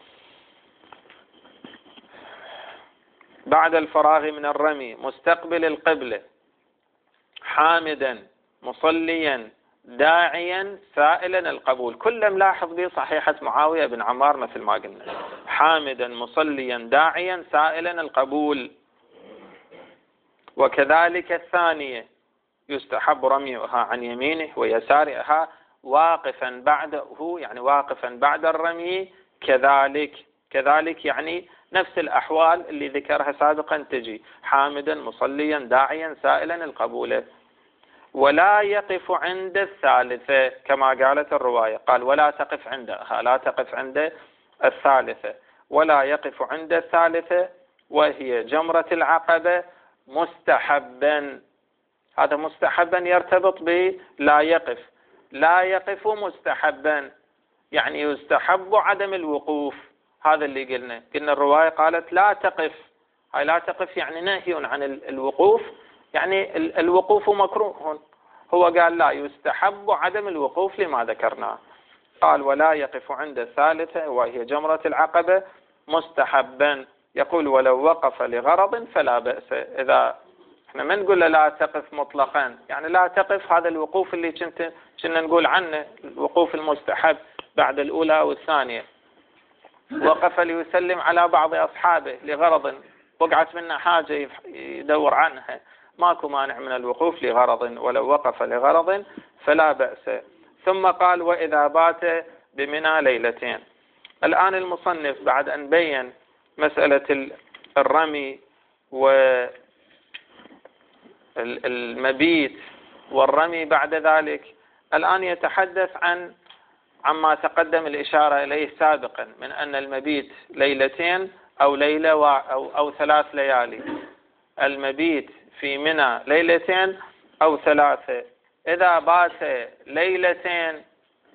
بعد الفراغ من الرمي مستقبل القبلة حامدا مصليا داعيا سائلا القبول. كل ملاحظ به صحيحة معاوية بن عمار مثل ما قلنا، حامدا مصليا داعيا سائلا القبول. وكذلك الثانية يستحب رميها عن يمينه ويسارها واقفا بعده، يعني واقفا بعد الرمي كذلك كذلك يعني نفس الأحوال اللي ذكرها سابقا تجي: حامدا مصليا داعيا سائلا القبول. ولا يقف عند الثالثة كما قالت الرواية، قال ولا تقف عندها، لا تقف عند الثالثة، ولا يقف عند الثالثة وهي جمرة العقبة مستحبا. هذا مستحبا يرتبط بلا يقف، لا يقف مستحبا، يعني يستحب عدم الوقوف. هذا اللي قلنا قلنا الرواية قالت لا تقف، هاي لا تقف يعني نهي عن الوقوف، يعني الوقوف مكروه. هو قال لا، يستحب عدم الوقوف لما ذكرناه. قال ولا يقف عند الثالثة وهي جمرة العقبة مستحبا. يقول ولو وقف لغرض فلا بأس. إذا احنا ما نقول لا تقف مطلقا، يعني لا تقف هذا الوقوف اللي كنت كنا نقول عنه الوقوف المستحب بعد الأولى أو الثانية. وقف ليسلم على بعض أصحابه لغرض، وقعت منه حاجة يدور عنها، ماكو مانع من الوقوف لغرض، ولو وقف لغرض فلا بأس. ثم قال وإذا بات بمنى ليلتين. الآن المصنف بعد أن بين مسألة الرمي والمبيت والرمي بعد ذلك، الآن يتحدث عن عما تقدم الإشارة إليه سابقا من أن المبيت ليلتين أو ليلة أو, أو ثلاث ليالي. المبيت في منى ليلتين أو ثلاثة. إذا بات ليلتين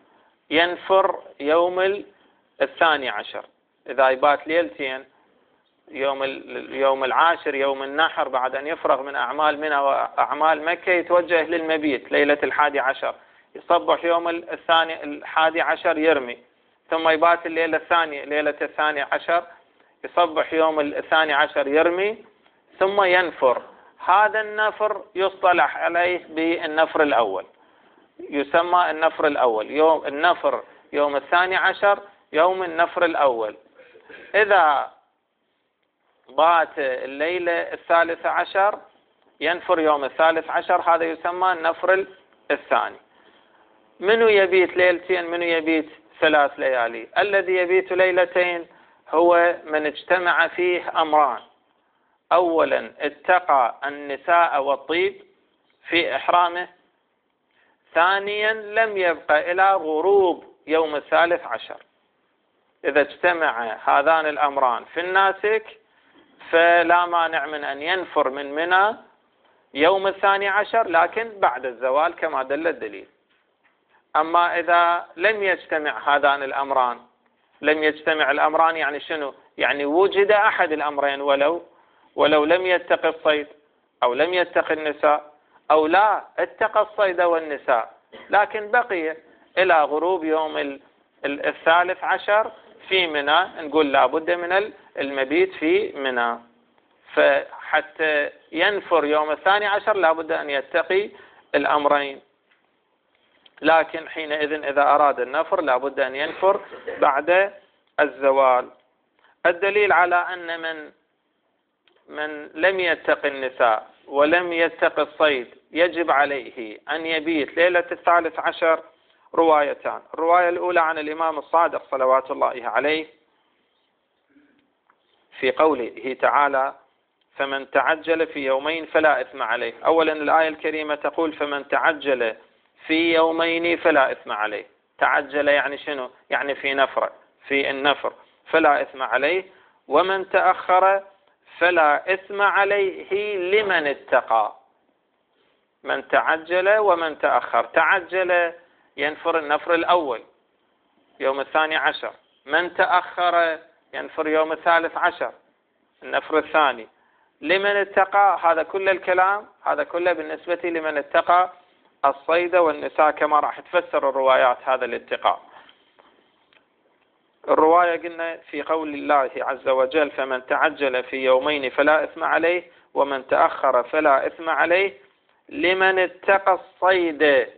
ينفر يوم الثاني عشر. إذا يبات ليلتين يوم يوم العاشر يوم النحر بعد أن يفرغ من أعمال منى وأعمال مكة يتوجه للمبيت ليلة الحادي عشر، يصبح يوم الثاني الحادي عشر يرمي، ثم يبات الليلة الثانية ليلة الثاني عشر، يصبح يوم الثاني عشر يرمي، ثم ينفر. هذا النفر يصطلح عليه بالنفر الأول، يسمى النفر الأول. يوم النفر يوم الثاني عشر يوم النفر الأول. إذا بات الليلة الثالثة عشر ينفر يوم الثالث عشر، هذا يسمى النفر الثاني. منو يبيت ليلتين منو يبيت ثلاث ليالي؟ الذي يبيت ليلتين هو من اجتمع فيه أمران: أولا اتقى النساء والطيب في إحرامه، ثانيا لم يبقى إلى غروب يوم الثالث عشر. إذا اجتمع هذان الأمران في الناسك فلا مانع من أن ينفر من منى يوم الثاني عشر، لكن بعد الزوال كما دل الدليل. أما إذا لم يجتمع هذان الأمران، لم يجتمع الأمران يعني شنو؟ يعني وجد أحد الأمرين، ولو ولو لم يتقي الصيد أو لم يتقي النساء، أو لا اتقى الصيد والنساء لكن بقي إلى غروب يوم الثالث عشر في منى، نقول لا بد من المبيت في منى. فحتى ينفر يوم الثاني عشر لا بد أن يتقي الأمرين، لكن حينئذ إذا أراد النفر لا بد أن ينفر بعد الزوال. الدليل على أن من من لم يتقي النساء ولم يتقي الصيد يجب عليه أن يبيت ليلة الثالث عشر روايتان. الرواية الأولى عن الإمام الصادق صلوات الله عليه في قوله تعالى: فمن تعجل في يومين فلا إثم عليه. أولا الآية الكريمة تقول فمن تعجل في يومين فلا إثم عليه. تعجل يعني شنو؟ يعني في نفر، في النفر فلا إثم عليه. ومن تأخر فلا إثم عليه لمن اتقى. من تعجل ومن تأخر. تعجل ينفر النفر الأول يوم الثاني عشر، من تأخر ينفر يوم الثالث عشر النفر الثاني. لمن اتقى هذا كل الكلام هذا كله بالنسبة لمن اتقى الصيد والنساء، كما راح تفسر الروايات هذا الاتقاء. الرواية قلنا في قول الله عز وجل: فمن تعجل في يومين فلا إثم عليه ومن تأخر فلا إثم عليه لمن اتقى الصيد،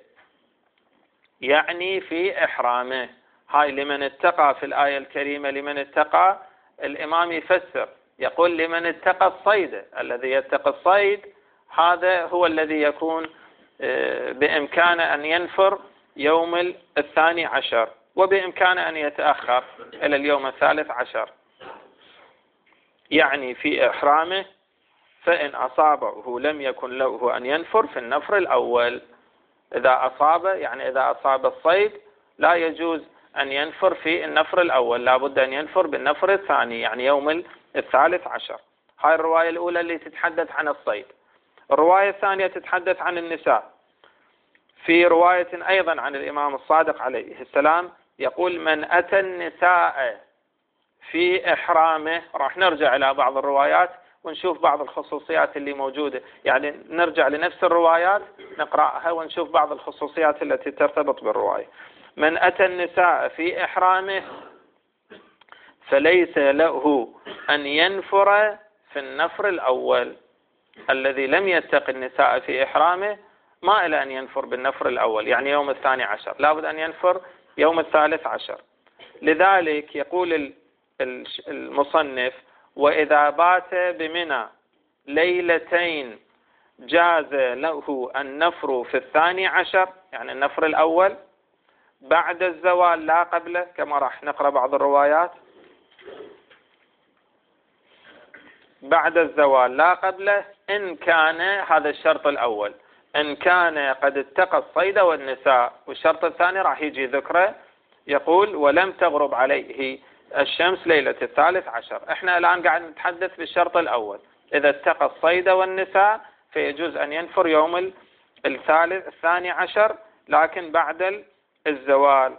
يعني في إحرامه. هاي لمن اتقى في الآية الكريمة لمن اتقى، الإمام يفسر يقول لمن اتقى الصيد. الذي يتقى الصيد هذا هو الذي يكون بإمكانه أن ينفر يوم الثاني عشر، وبإمكانه أن يتأخر إلى اليوم الثالث عشر. يعني في إحرامه، فإن أصابه لم يكن له أن ينفر في النفر الأول. إذا أصاب يعني إذا أصاب الصيد لا يجوز أن ينفر في النفر الأول، لا بد أن ينفر بالنفر الثاني يعني يوم الثالث عشر. هاي الرواية الأولى اللي تتحدث عن الصيد. الرواية الثانية تتحدث عن النساء. في رواية أيضا عن الإمام الصادق عليه السلام يقول: من أتى النساء في إحرامه. راح نرجع إلى بعض الروايات ونشوف بعض الخصوصيات اللي موجودة، يعني نرجع لنفس الروايات نقرأها ونشوف بعض الخصوصيات التي ترتبط بالرواية. من أتى النساء في إحرامه فليس له أن ينفر في النفر الأول. الذي لم يتق النساء في إحرامه ما إلى أن ينفر بالنفر الأول يعني يوم الثاني عشر، لابد أن ينفر يوم الثالث عشر. لذلك يقول المصنف: وإذا بات بمنى ليلتين جاز له النفر في الثاني عشر يعني النفر الأول بعد الزوال لا قبله، كما راح نقرأ بعض الروايات. بعد الزوال لا قبله إن كان، هذا الشرط الأول، إن كان قد اتقى الصيد والنساء. والشرط الثاني راح يجي ذكره، يقول: ولم تغرب عليه الشمس ليلة الثالث عشر. احنا الآن قاعد نتحدث بالشرط الأول، إذا اتقى الصيد والنساء فيجوز أن ينفر يوم الثالث الثاني عشر لكن بعد الزوال.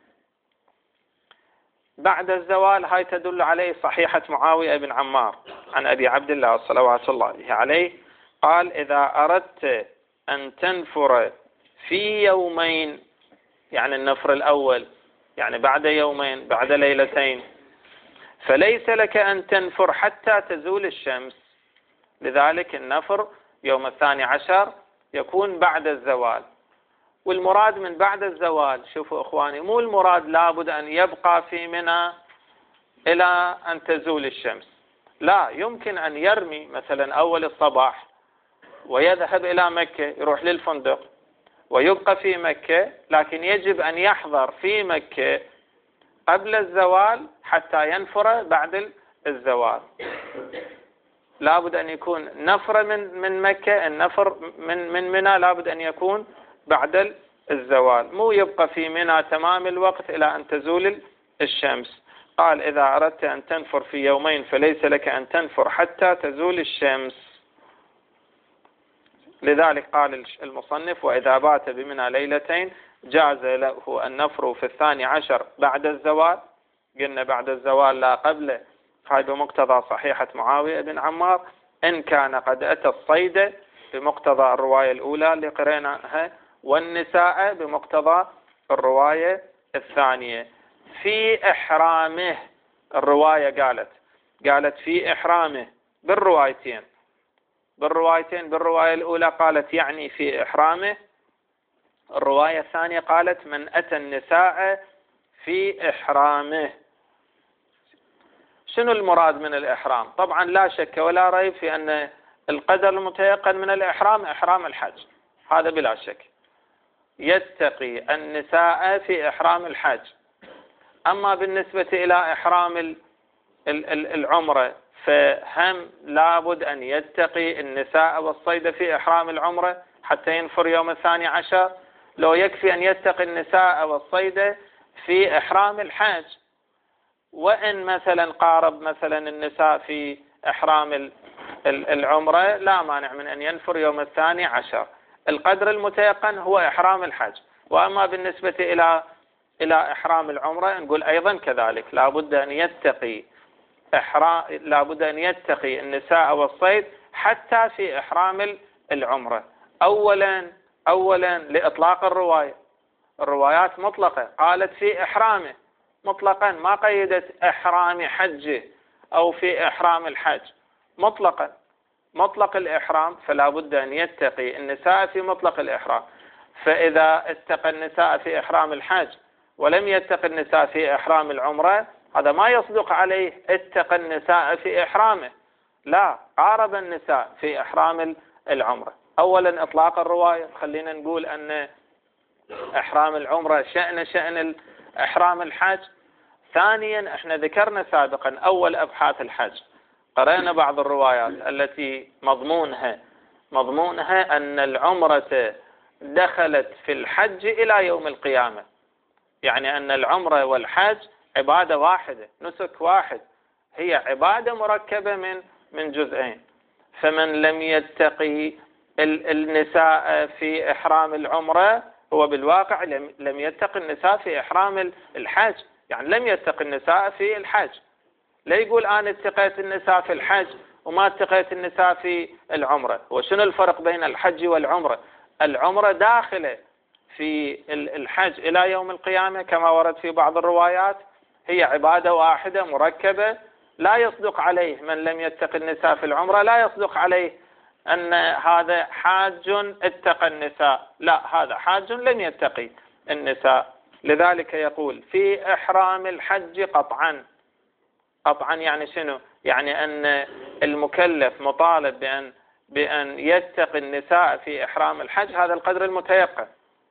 بعد الزوال هاي تدل عليه صحيحة معاوية بن عمار عن أبي عبد الله صلوات الله عليه قال: إذا أردت أن تنفر في يومين يعني النفر الأول يعني بعد يومين بعد ليلتين فليس لك أن تنفر حتى تزول الشمس. لذلك النفر يوم الثاني عشر يكون بعد الزوال. والمراد من بعد الزوال، شوفوا إخواني، مو المراد لابد أن يبقى في منى إلى أن تزول الشمس، لا، يمكن أن يرمي مثلا أول الصباح ويذهب إلى مكة، يروح للفندق ويبقى في مكة، لكن يجب أن يحضر في مكة قبل الزوال حتى ينفر بعد الزوال. لابد أن يكون نفر من من مكة، النفر من من منى لابد أن يكون بعد الزوال، مو يبقى في منى تمام الوقت إلى أن تزول الشمس. قال: إذا أردت أن تنفر في يومين فليس لك أن تنفر حتى تزول الشمس. لذلك قال المصنف: وإذا بات بمنى ليلتين جاز له النفر في الثاني عشر بعد الزوال. قلنا بعد الزوال لا قبله، هاي بمقتضى صحيحة معاوية بن عمار. إن كان قد أتى الصيد بمقتضى الرواية الأولى اللي قرأناها، والنساء بمقتضى الرواية الثانية. في إحرامه، الرواية قالت قالت في إحرامه بالروايتين بالروايتين بالرواية الأولى قالت يعني في إحرامه، الرواية الثانية قالت من أتى النساء في إحرامه. شنو المراد من الإحرام؟ طبعا لا شك ولا ريب في أن القدر المتيقن من الإحرام إحرام الحج، هذا بلا شك، يتقي النساء في إحرام الحج. أما بالنسبة إلى إحرام العمرة فهم لابد أن يتقي النساء والصيد في إحرام العمرة حتى ينفر يوم الثاني عشر، لو يكفي أن يتقي النساء والصيد في إحرام الحج. وإن مثلا قارب مثلا النساء في إحرام العمرة لا مانع من أن ينفر يوم الثاني عشر. القدر المتيقن هو إحرام الحج. وأما بالنسبة إلى إلى إحرام العمرة نقول أيضا كذلك، لابد أن يتقي إحرام لابد أن يتقي النساء والصيد حتى في إحرام العمرة. أولا أولا لإطلاق الرواية، الروايات مطلقة، قالت في إحرامه مطلقا، ما قيدت إحرام حجه أو في إحرام الحج، مطلقا مطلق الإحرام، فلا بد أن يتقي النساء في مطلق الإحرام. فإذا اتقى النساء في إحرام الحج ولم يتقي النساء في إحرام العمرة هذا ما يصدق عليه اتقى النساء في إحرامه، لا، قارب النساء في إحرام العمرة. أولا إطلاق الرواية، خلينا نقول أن إحرام العمرة شأن شأن إحرام الحج. ثانيا احنا ذكرنا سابقا أول أبحاث الحج قرأنا بعض الروايات التي مضمونها مضمونها أن العمرة دخلت في الحج إلى يوم القيامة، يعني أن العمرة والحج عبادة واحدة، نسك واحد، هي عبادة مركبة من من جزئين. فمن لم يتقي النساء في إحرام العمرة هو بالواقع لم يتقي النساء في إحرام الحج، يعني لم يتقي النساء في الحج. لا يقول أنا اتقيت النساء في الحج وما اتقيت النساء في العمرة. وشنو الفرق بين الحج والعمرة؟ العمرة داخلة في الحج إلى يوم القيامة كما ورد في بعض الروايات، هي عبادة واحدة مركبة، لا يصدق عليه من لم يتقي النساء في العمرة، لا يصدق عليه أن هذا حاج اتقى النساء، لا، هذا حاج لم يتقي النساء. لذلك يقول في إحرام الحج قطعا. قطعا يعني شنو؟ يعني أن المكلف مطالب بأن بأن يتقي النساء في إحرام الحج، هذا القدر المتيقن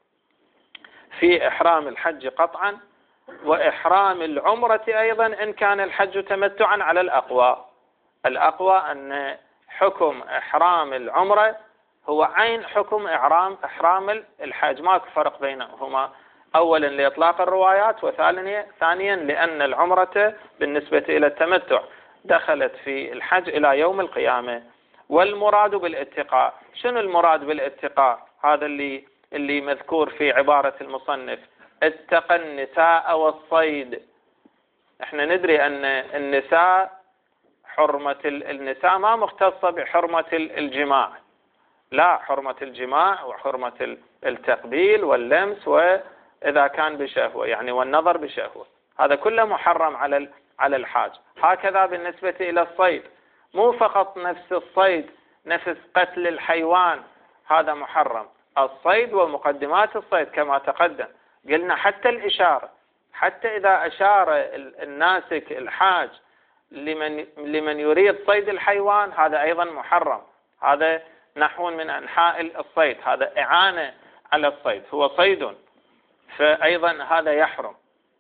في إحرام الحج قطعا. وإحرام العمرة أيضا إن كان الحج تمتعا على الأقوى. الأقوى أن حكم إحرام العمرة هو عين حكم إحرام إحرام الحج، ماكو فرق بينهما، أولا لإطلاق الروايات، وثانيا ثانيا لأن العمرة بالنسبة إلى التمتع دخلت في الحج إلى يوم القيامة. والمراد بالاتقاء، شنو المراد بالاتقاء؟ هذا اللي اللي مذكور في عبارة المصنف، اتقى النساء والصيد. احنا ندري أن النساء حرمة النساء ما مختصة بحرمة الجماع، لا، حرمة الجماع وحرمة التقبيل واللمس وإذا كان بشهوة يعني والنظر بشهوة، هذا كله محرم على على الحاج. هكذا بالنسبة إلى الصيد، مو فقط نفس الصيد، نفس قتل الحيوان هذا محرم، الصيد ومقدمات الصيد كما تقدم. قلنا حتى الإشارة، حتى إذا أشار الناسك الحاج لمن لمن يريد صيد الحيوان هذا أيضا محرم، هذا نحو من أنحاء الصيد، هذا إعانة على الصيد، هو صيد، فأيضا هذا يحرم.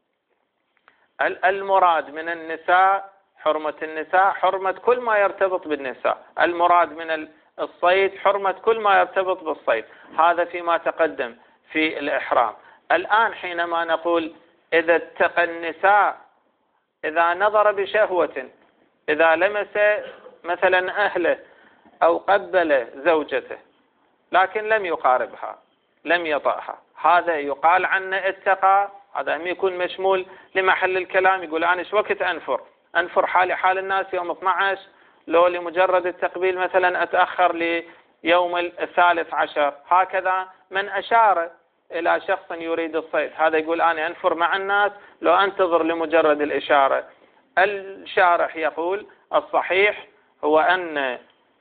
المراد من النساء حرمة النساء حرمة كل ما يرتبط بالنساء، المراد من الصيد حرمة كل ما يرتبط بالصيد، هذا فيما تقدم في الإحرام. الآن حينما نقول إذا اتقى النساء، إذا نظر بشهوة، إذا لمس مثلا أهله أو قبل زوجته لكن لم يقاربها، لم يطأها، هذا يقال عنه اتقى. هذا هم يكون مشمول لمحل الكلام، يقول أنا ايش وقت أنفر أنفر حالي حال الناس يوم اثني عشر، لو لمجرد التقبيل مثلا أتأخر ليوم الثالث عشر. هكذا من أشار إلى شخص يريد الصيد، هذا يقول أنا أنفر مع الناس لو أنتظر لمجرد الإشارة. الشارح يقول الصحيح هو أن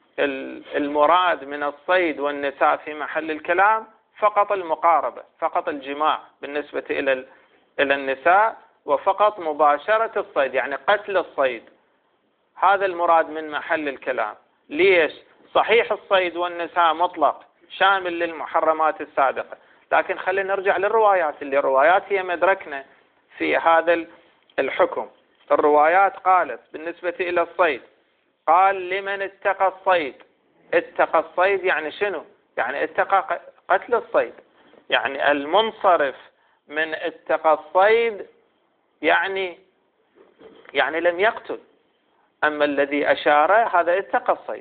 المراد من الصيد والنساء في محل الكلام فقط المقاربة، فقط الجماع بالنسبة إلى إلى النساء، وفقط مباشرة الصيد يعني قتل الصيد، هذا المراد من محل الكلام. ليش؟ صحيح الصيد والنساء مطلق شامل للمحرمات السابقة، لكن خلينا نرجع للروايات، اللي الروايات هي مدركنا في هذا الحكم. الروايات قالت بالنسبة إلى الصيد، قال لمن اتقى الصيد. اتقى الصيد يعني شنو؟ يعني اتقى قتل الصيد، يعني المنصرف من اتقى الصيد يعني يعني لم يقتل، أما الذي أشار هذا اتقى الصيد.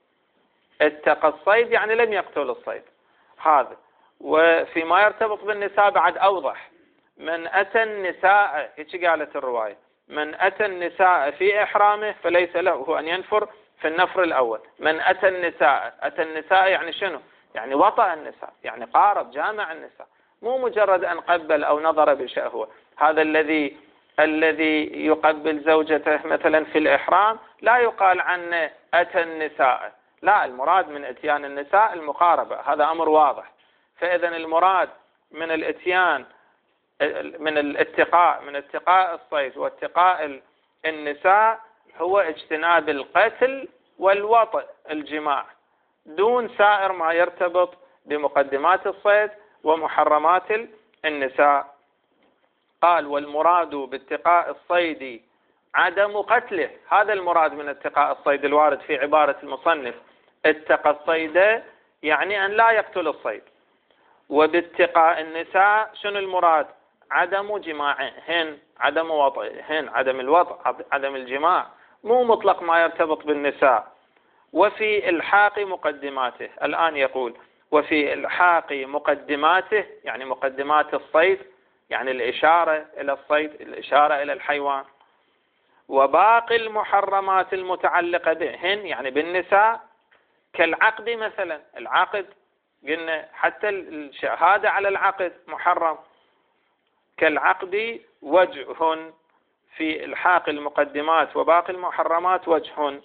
اتقى الصيد يعني لم يقتل الصيد هذا. وفيما يرتبط بالنساء بعد أوضح، من أتى النساء، هيك قالت الرواية، من أتى النساء في إحرامه فليس له أن ينفر في النفر الأول. من أتى النساء، أتى النساء يعني شنو؟ يعني وطأ النساء، يعني قارب جامع النساء، مو مجرد أن قبل أو نظر بشهوة. هذا الذي الذي يقبل زوجته مثلا في الإحرام لا يقال عنه أتى النساء، لا، المراد من اتيان النساء المقاربة، هذا أمر واضح. فإذا المراد من الاتيان من الاتقاء من اتقاء الصيد واتقاء النساء هو اجتناب القتل والوطئ الجماع دون سائر ما يرتبط بمقدمات الصيد ومحرمات النساء. قال والمراد باتقاء الصيد عدم قتله. هذا المراد من اتقاء الصيد الوارد في عبارة المصنف اتقى الصيد، يعني أن لا يقتل الصيد. وباتقاء النساء شنو المراد؟ عدم جماعهن، عدم وطئهن، عدم الوطء، عدم الجماع، مو مطلق ما يرتبط بالنساء. وفي الحاق مقدماته، الآن يقول وفي الحاق مقدماته، يعني مقدمات الصيد، يعني الإشارة إلى الصيد، الإشارة إلى الحيوان. وباقي المحرمات المتعلقة بهن، يعني بالنساء، كالعقد مثلا. العقد قلنا حتى الشهادة على العقد محرم. كالعقد وجه في الحاق المقدمات وباقي المحرمات وجه.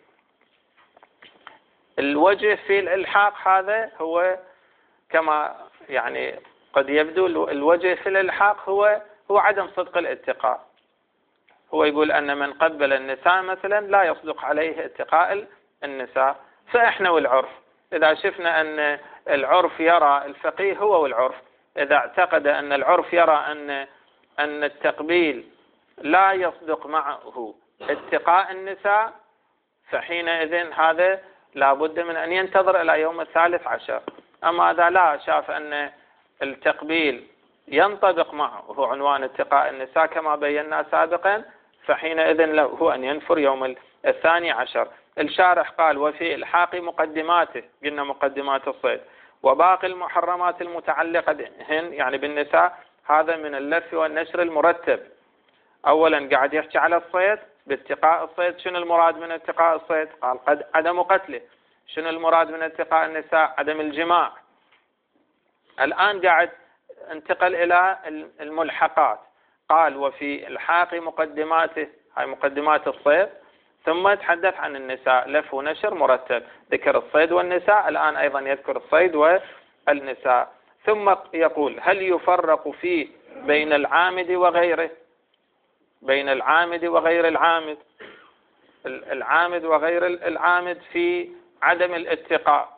الوجه في الإلحاق هذا هو كما يعني قد يبدو الوجه في الإلحاق هو هو عدم صدق الاتقاء. هو يقول أن من قبل النساء مثلا لا يصدق عليه اتقاء النساء. فإحنا والعرف إذا شفنا أن العرف يرى، الفقيه هو والعرف، إذا اعتقد أن العرف يرى أن أن التقبيل لا يصدق معه اتقاء النساء، فحينئذ هذا لا بد من أن ينتظر إلى يوم الثالث عشر. أما إذا لا شاف أن التقبيل ينطبق معه عنوان اتقاء النساء كما بينا سابقا، فحينئذ له أن ينفر يوم الثاني عشر. الشارح قال وفي الحاق مقدماته، قلنا مقدمات الصيد، وباقي المحرمات المتعلقة بهن يعني بالنساء، هذا من اللف والنشر المرتب. أولا قاعد يحكي على الصيد باتقاء الصيد. شنو المراد من اتقاء الصيد؟ قال قد عدم قتله. شنو المراد من اتقاء النساء؟ عدم الجماع. الآن قاعد انتقل إلى الملحقات. قال وفي الحاق مقدماته، هاي مقدمات الصيد، ثم يتحدث عن النساء، لف ونشر مرتب. ذكر الصيد والنساء، الآن أيضا يذكر الصيد والنساء. ثم يقول هل يفرق فيه بين العامد وغيره؟ بين العامد وغير العامد. العامد وغير العامد في عدم الاتقاء،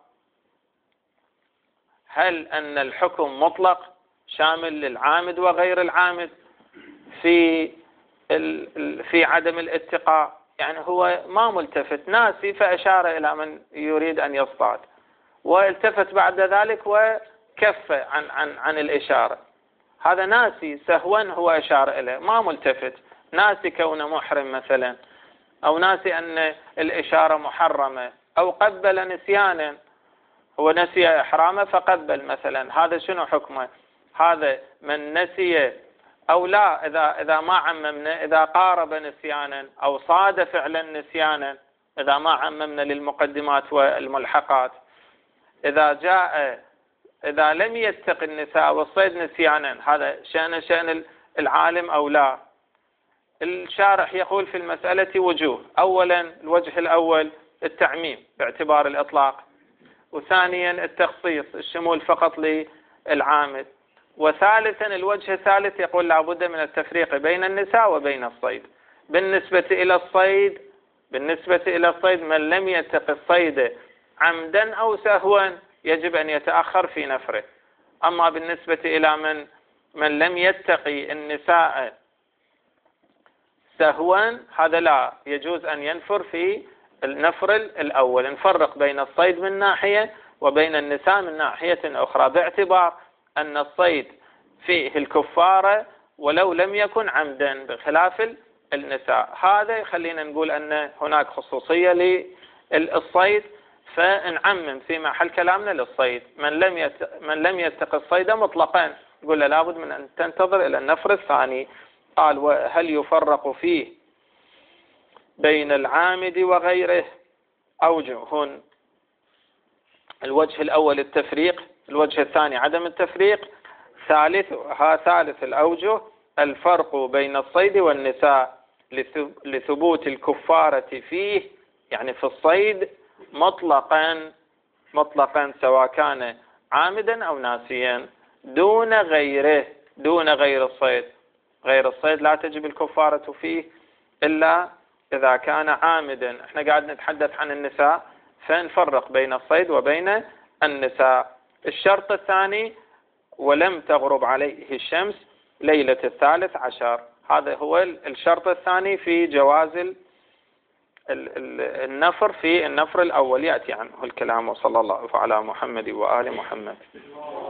هل أن الحكم مطلق شامل للعامد وغير العامد في في عدم الاتقاء؟ يعني هو ما ملتفت، ناسي، فأشار إلى من يريد أن يصطاد، والتفت بعد ذلك وكف عن عن عن الإشارة. هذا ناسي سهوا، هو أشار إليه، ما ملتفت، ناسي كونه محرم مثلا، أو ناسي أن الإشارة محرمة، أو قبل نسيانا، هو نسي إحرامه فقبل مثلا. هذا شنو حكمه؟ هذا من نسي أو لا، إذا إذا ما عممنا، إذا قارب نسيانا أو صاد فعلا نسيانا، إذا ما عممنا للمقدمات والملحقات. إذا جاء إذا لم يتق النساء والصيد نسيانا، هذا شأن شأن العالم أو لا؟ الشارح يقول في المسألة وجوه. أولا الوجه الأول التعميم باعتبار الإطلاق، وثانيا التخصيص الشمول فقط للعامد، وثالثا الوجه الثالث يقول لا بد من التفريق بين النساء وبين الصيد. بالنسبة إلى الصيد بالنسبة إلى الصيد من لم يتق الصيد عمدا أو سهوا يجب أن يتأخر في نفره. أما بالنسبة إلى من من لم يتقي النساء سهوا، هذا لا يجوز أن ينفر في النفر الأول. نفرق بين الصيد من ناحية وبين النساء من ناحية أخرى، باعتبار أن الصيد فيه الكفارة ولو لم يكن عمدا بخلاف النساء. هذا يخلينا نقول أن هناك خصوصية للصيد، فنعمم في محل كلامنا للصيد. من لم يت... من لم يتق الصيد مطلقا يقول له لابد من أن تنتظر إلى النفر الثاني. قال وهل يفرق فيه بين العامد وغيره؟ أوجه. الوجه الأول التفريق، الوجه الثاني عدم التفريق، ثالثها ثالث الأوجه الفرق بين الصيد والنساء لثبوت الكفارة فيه، يعني في الصيد مطلقا مطلقا سواء كان عامدا أو ناسيا، دون غيره، دون غير الصيد. غير الصيد لا تجب الكفارة فيه إلا إذا كان عامدا. احنا قاعد نتحدث عن النساء، فنفرق بين الصيد وبين النساء. الشرط الثاني ولم تغرب عليه الشمس ليلة الثالث عشر، هذا هو الشرط الثاني في جواز النفر في النفر الأول، يأتي عنه الكلام. وصلى الله على محمد وآل محمد.